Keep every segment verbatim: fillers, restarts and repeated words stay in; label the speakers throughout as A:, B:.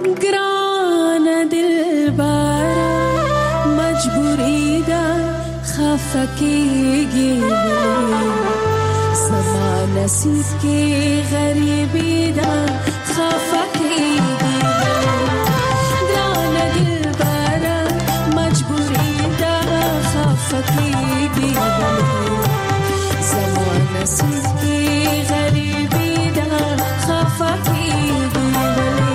A: گران دل بارا مجبوری دا خفکیگی ولی زمان نصیب کی غریبی دا خفکیگی گران دل بارا مجبوری دا خفکیگی ولی زمان نصیب کی غریبی دا خفکیگی ولی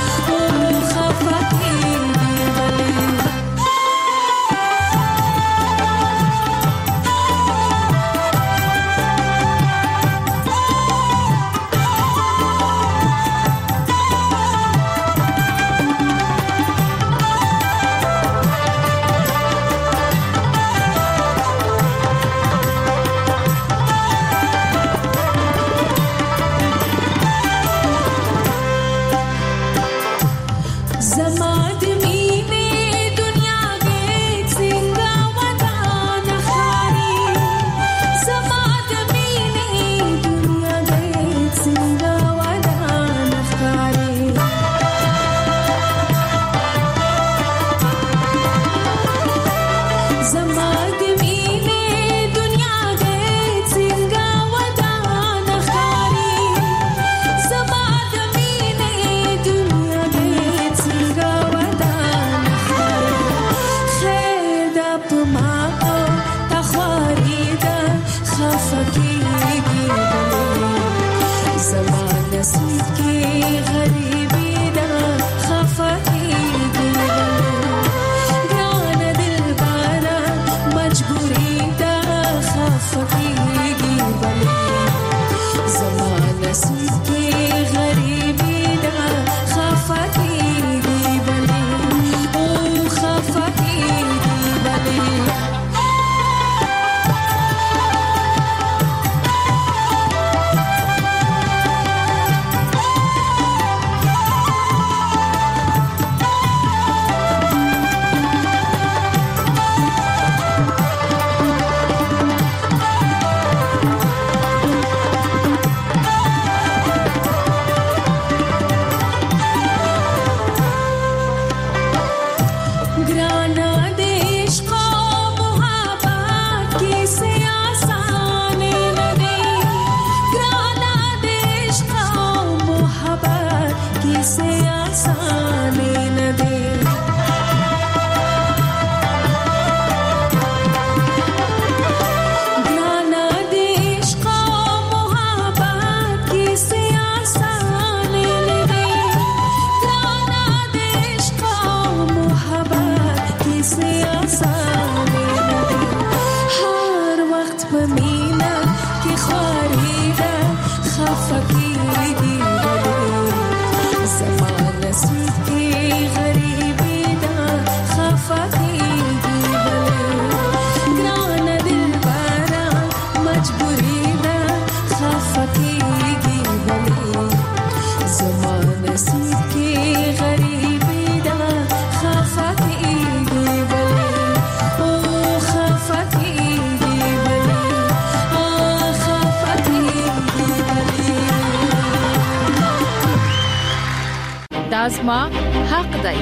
B: دازما حق دی.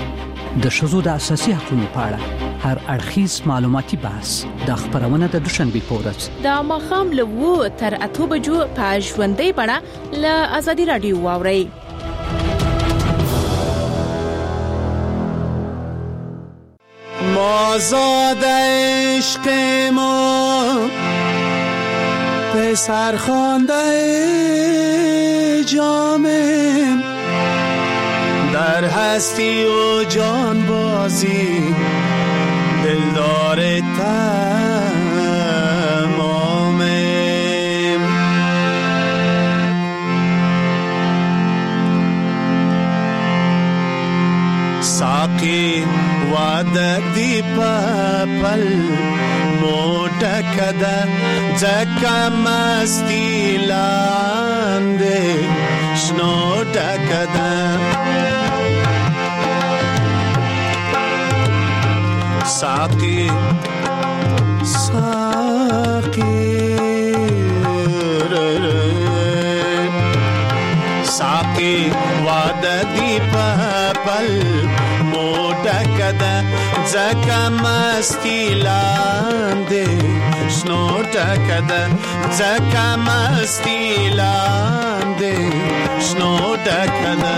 C: د ښځو د اساسي حقوقو په اړه هر اړخیز معلوماتي بحث د خبرونه د دوشنبه په ورځ
B: د ماښام له اوو تر اته بجو په ژوندۍ بڼه له ازادي رادیو واورئ.
D: مازاد عشق ما پسر خوانده جامم در هستی و جان بازی دلدار تمامم ساقی وعدتی پپل موٹا کده زکا مستی لانده شنو ٹکده ساقی ساقی ساقی ساقي واده دی په پل موټه کده ځکه مستی لاندې شنو ټکه ده ځکه مستی لاندې شنو ټکه ده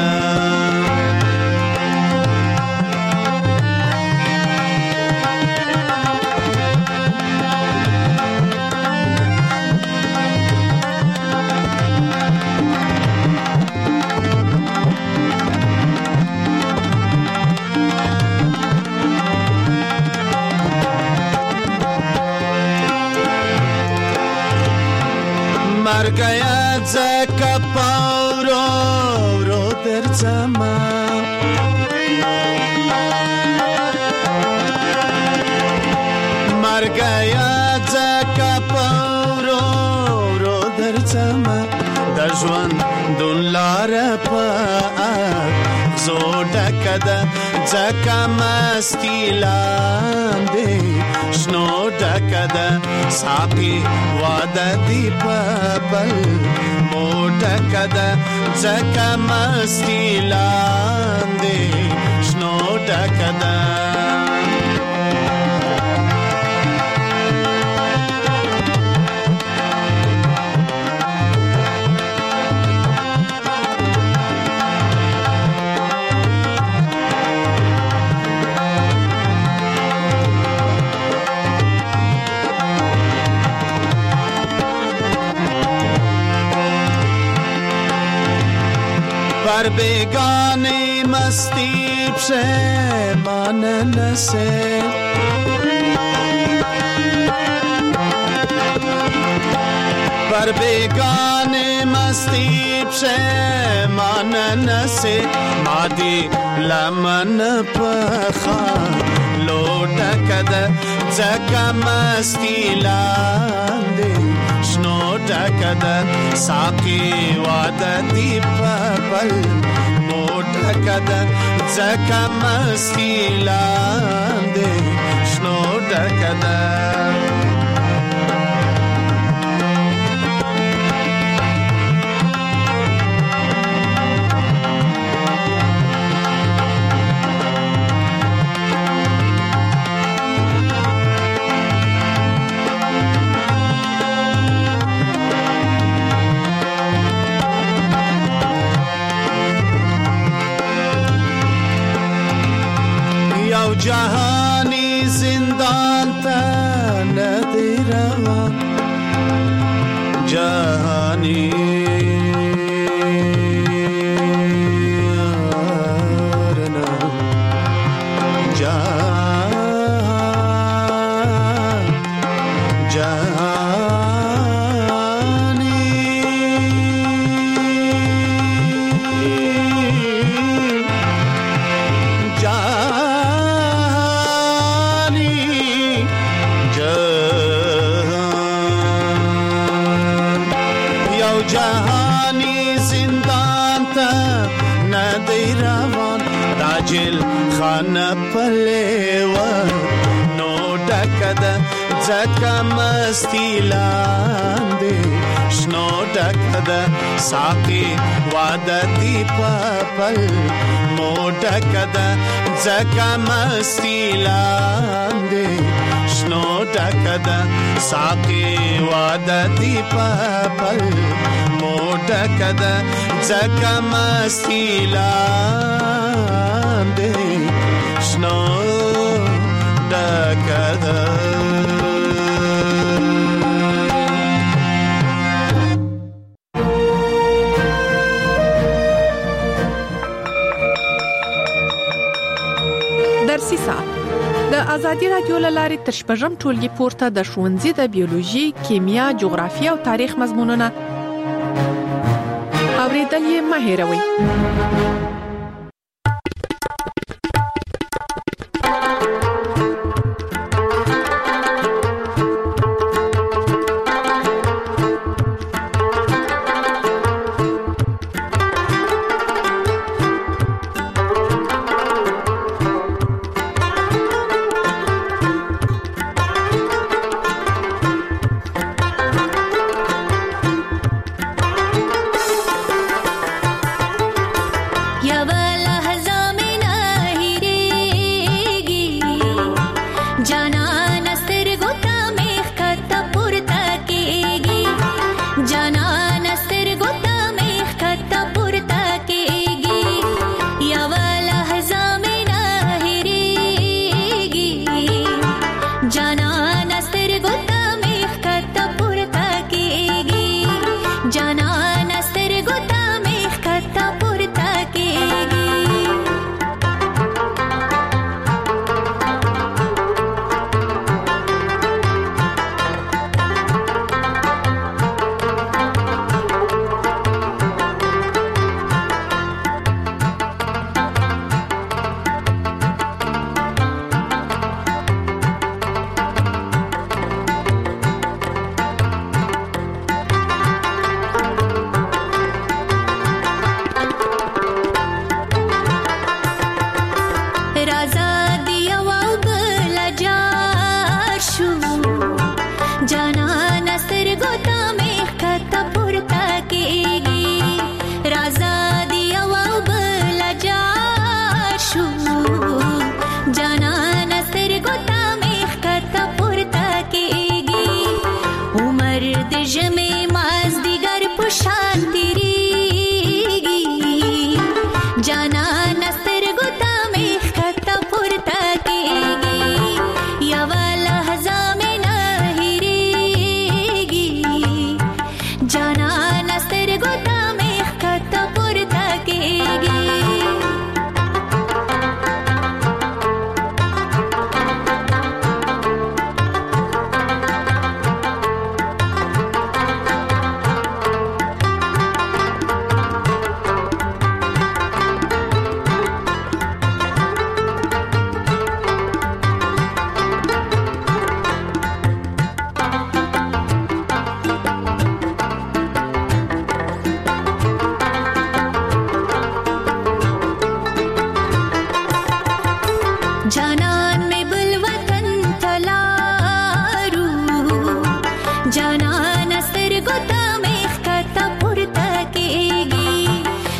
D: مرګیا ځکه پاورو ورو درځما مرګیا ځکه پاورو ورو درځما د ژوند دون لار په زوډه کده ځکه مستی لاندې شنو ډکه ده ساقي واده دی په بل موټه کده ځکه مستی لاندې شنو ډکه ده پر بیگانی مستی پشیمان نسه پر بیگانی مستی پشیمان نسه مادی لمن پخا لوٹا کده ځکه مستی لاندې شنو ټکه ده ساقي واده دی په بل موټه کده ځکه مستی لاندې شنو ټکه ده جهانی زندان تا ندی روا جهانی آرنا جهان جهانی جهانی زندان تا ندی روان راجل خانه پلیوه نو ډکده ځکه مستی لاندې شنو ډکده ساقي واده دی په پل مو ډکده ځکه مستی لاندې شنو ډکده ساقي واده دی په پل موټه کده ځکه مستی لاندې شنو ډکه ده
B: درسي ساعت د ازادي رادیو لارې تر شپږم ټولګي پورته د ښوونځي د بیولوژي، کیمیا، جغرافیه او تاریخ مضمونونه اوریدل یې مه هېروئ.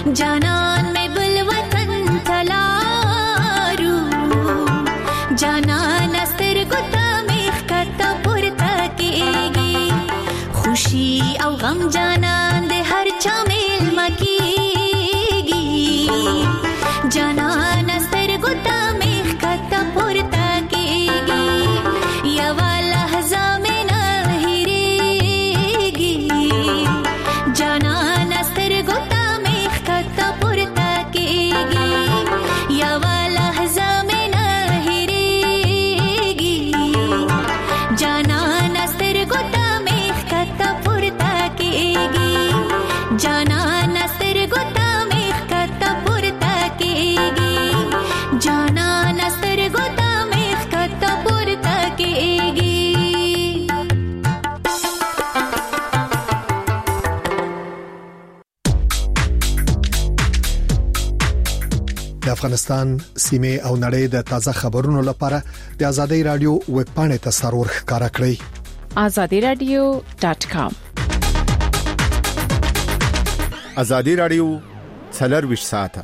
A: جانان میں بل وطن تلارو جانان استر گتا میخ کتا پورتا کیگی خوشی او غم جانان دے ہر چا میل مکیگی جانان استر گتا میخ کتا پورتا کیگی یا والا لحظہ میں نہ ہیریگی جانان استر گتا میخ کتا پورتا کیگی یا والا لحظہ میں نہ ہیریگی جانان استر گتا میخ کتا پورتا کیگی جانان استر گتا میخ کتا پورتا کیگی جانان استر گتا میخ کتا پورتا کیگی
E: د افغانستان سیمه او نړۍ د تازه خبرونو لپاره د آزادۍ رادیو ویب پاڼې ته سرور ښکارا کړئ
B: azadi radio dot com
F: آزادۍ رادیو څلور ساعته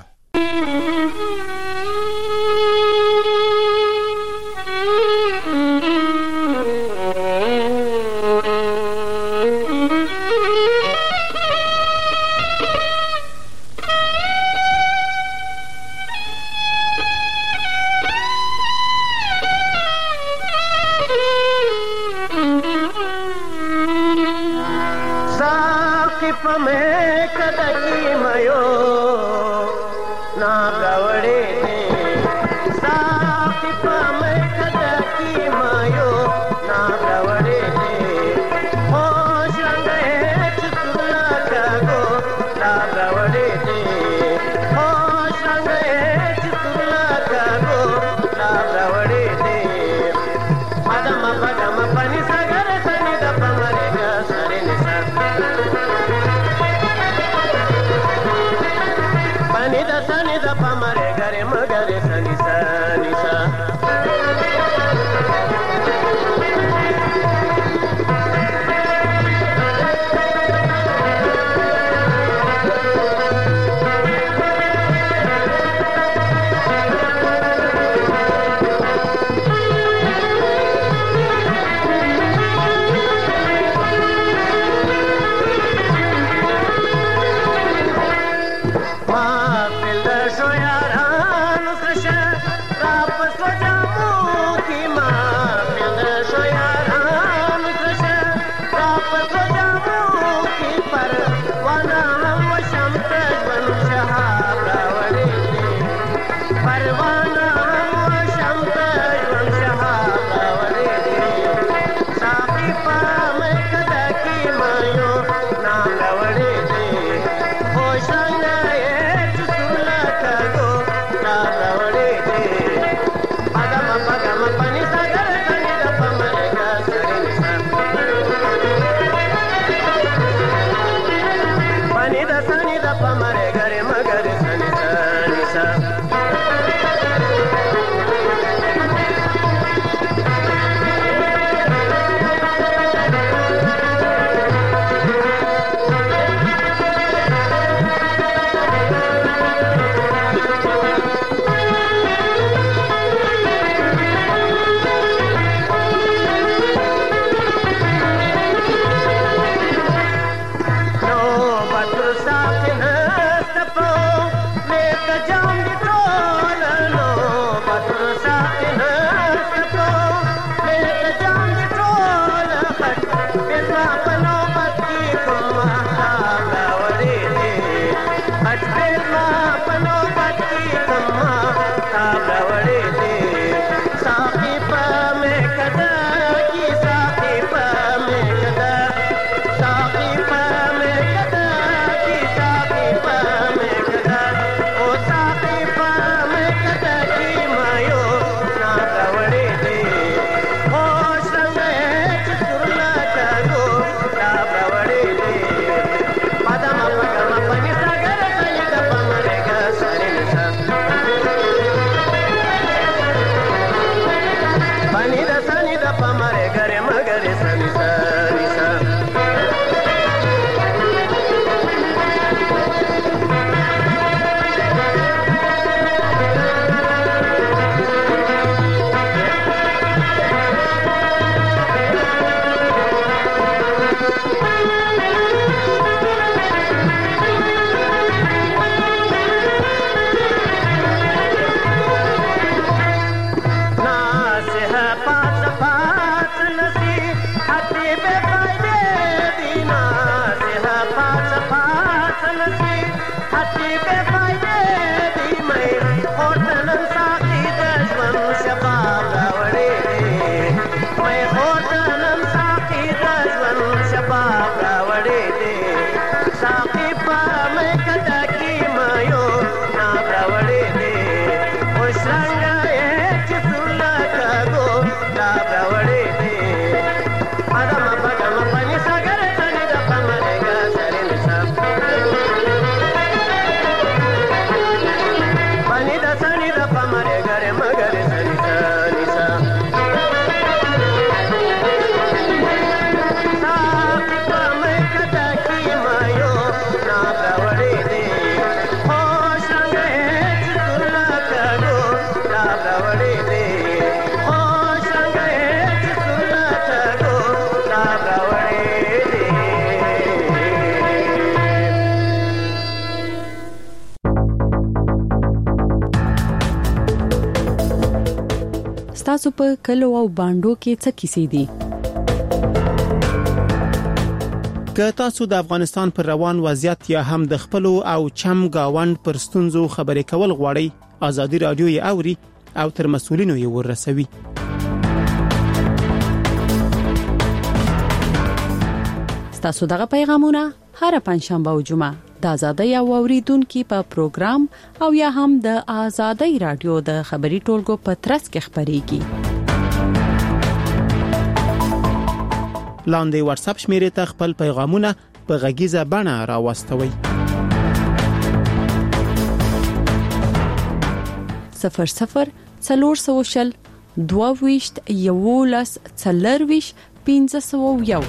G: تاسو په کلو او باندو کې څه کیسې دي؟
H: که تاسو د افغانستان پر روان وضعیت یا هم د خپل او چم گاوند پر ستونزو خبرې کول غواړئ، آزادي رادیو یې اوري او تر مسؤلینو یې ورسوي.
G: تاسو دغه پیغامونه هر پنځشنبه او جمعه د آزادۍ او اوریدونکو په پروګرام او یا هم د آزادۍ رادیو د خبري ټولګو په ترڅ کې خبريږي.
H: لاندې واتس اپ شمیرې ته خپل پیغامونه په غږیزه بڼه راوستوي.
G: صفر صفر څلور سوشل دوه ویشت یولس څلور ویشت پنځه سوه یو.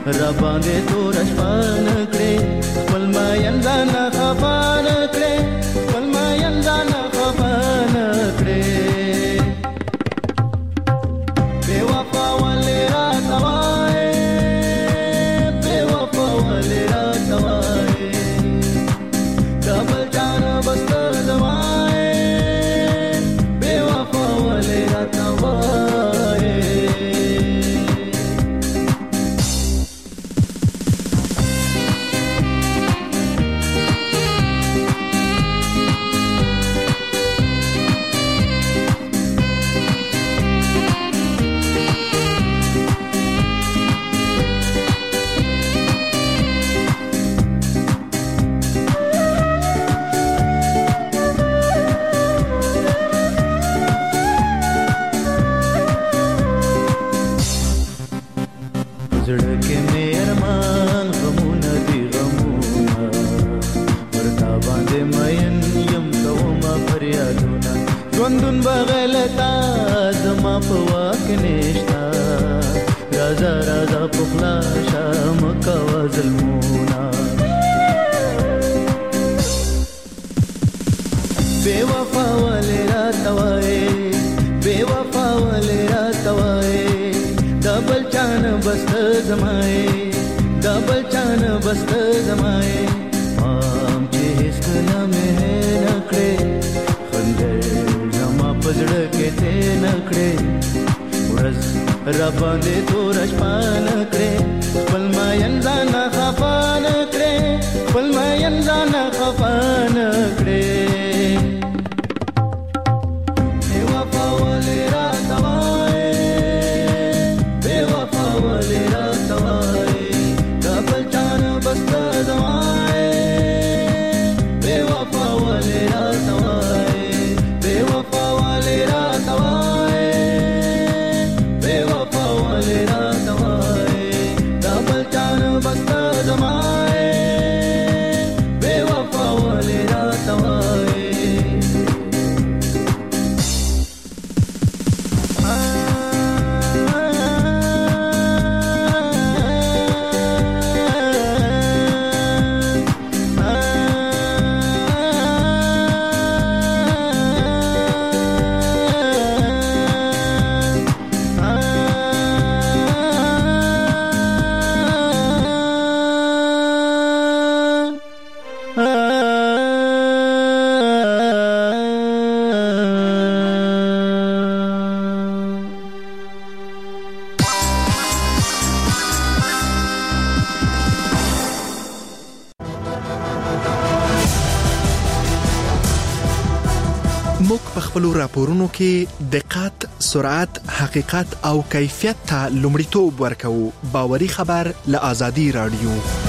D: را باندې تور شپان کړې خپل ما ینځان خفان کړې خپل ما ینځان خفان کړې بے وفا ولې را توای بے وفا ولې را توای کابل جان بست زمای بے وفا ولې را توای زړه مې ارمان غمونه دي غمونه ورته باندې مین یم کومه فریادونه ژوندون بغلتا زما په واک نشتا رازا رازا پخلا شام کوا ظلمونه بے وفا ولې را توای بے وفا ولې را توای دبل چان بست زمای دبل چان بست زمای مام چې هیڅ کله مې نکړې خندې زما پزړه کې ته نکړې ورځ را باندې تور شپان کړې خپل ما ینځان خفان کړې خپل ما ینځان خفان کړې بے وفا ولې را توای بے وفا ولې را توای کابل چان بست زمای بے وفا ولې را توای بے وفا ولې را توای بے وفا ولې را توای کابل چان بست زمای بے وفا ولې را توای
I: موږ په خپل راپورونو کې دقت، سرعت، حقیقت او کیفیت ته لومړیتوب ورکوو. باوري خبر له آزادي رادیو.